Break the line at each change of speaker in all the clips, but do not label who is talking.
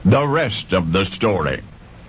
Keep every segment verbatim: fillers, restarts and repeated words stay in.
The rest of the story.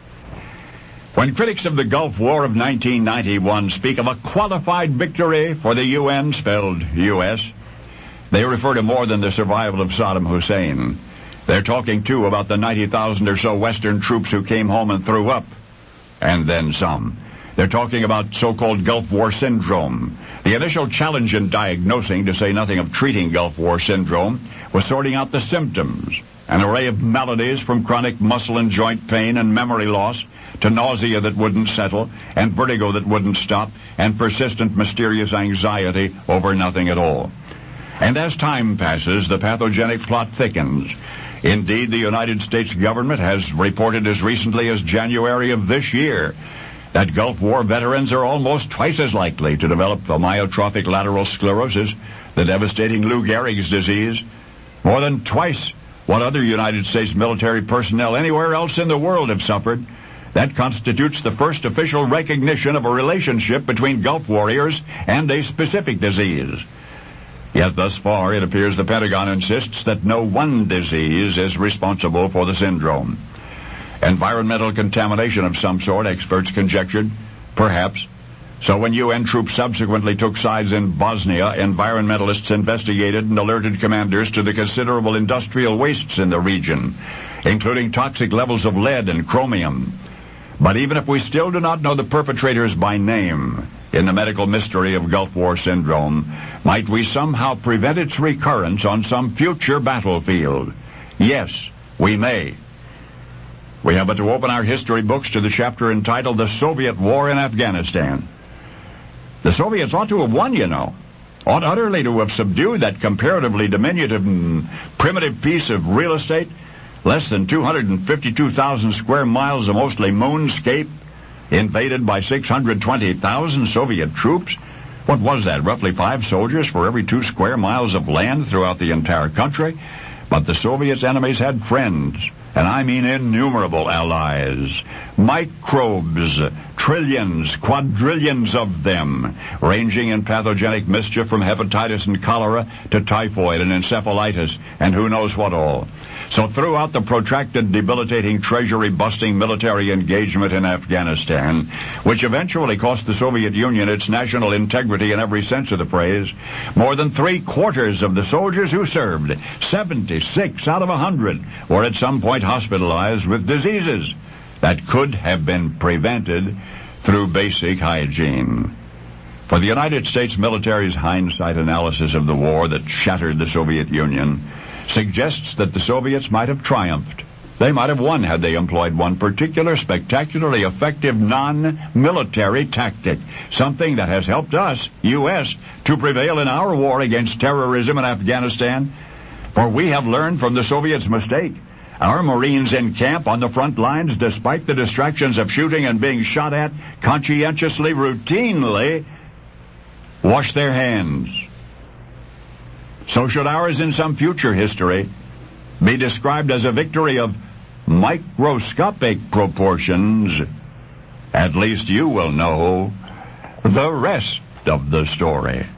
When critics of the Gulf War of nineteen ninety-one speak of a qualified victory for the U N, spelled U S, they refer to more than the survival of Saddam Hussein. They're talking, too, about the ninety thousand or so Western troops who came home and threw up, and then some. They're talking about so-called Gulf War syndrome. The initial challenge in diagnosing, to say nothing of treating Gulf War syndrome, was sorting out the symptoms. An array of maladies from chronic muscle and joint pain and memory loss to nausea that wouldn't settle and vertigo that wouldn't stop and persistent mysterious anxiety over nothing at all. And as time passes, the pathogenic plot thickens. Indeed, the United States government has reported as recently as January of this year that Gulf War veterans are almost twice as likely to develop amyotrophic lateral sclerosis, the devastating Lou Gehrig's disease, more than twice what other United States military personnel anywhere else in the world have suffered. That constitutes the first official recognition of a relationship between Gulf warriors and a specific disease. Yet thus far, it appears the Pentagon insists that no one disease is responsible for the syndrome. Environmental contamination of some sort, experts conjectured, perhaps. So when U N troops subsequently took sides in Bosnia, environmentalists investigated and alerted commanders to the considerable industrial wastes in the region, including toxic levels of lead and chromium. But even if we still do not know the perpetrators by name in the medical mystery of Gulf War syndrome, might we somehow prevent its recurrence on some future battlefield? Yes, we may. We have but to open our history books to the chapter entitled The Soviet War in Afghanistan. The Soviets ought to have won, you know. Ought utterly to have subdued that comparatively diminutive and primitive piece of real estate, less than two hundred fifty-two thousand square miles of mostly moonscape, invaded by six hundred twenty thousand Soviet troops. What was that, roughly five soldiers for every two square miles of land throughout the entire country? But the Soviets' enemies had friends, and I mean innumerable allies. Microbes, trillions, quadrillions of them, ranging in pathogenic mischief from hepatitis and cholera to typhoid and encephalitis and who knows what all. So throughout the protracted, debilitating, treasury-busting military engagement in Afghanistan, which eventually cost the Soviet Union its national integrity in every sense of the phrase, more than three-quarters of the soldiers who served, seventy-six out of a hundred, were at some point hospitalized with diseases that could have been prevented through basic hygiene. For the United States military's hindsight analysis of the war that shattered the Soviet Union suggests that the Soviets might have triumphed. They might have won had they employed one particular spectacularly effective non-military tactic, something that has helped us, U S, to prevail in our war against terrorism in Afghanistan. For we have learned from the Soviets' mistake. Our Marines in camp on the front lines, despite the distractions of shooting and being shot at, conscientiously, routinely wash their hands. So should ours in some future history be described as a victory of microscopic proportions, at least you will know the rest of the story.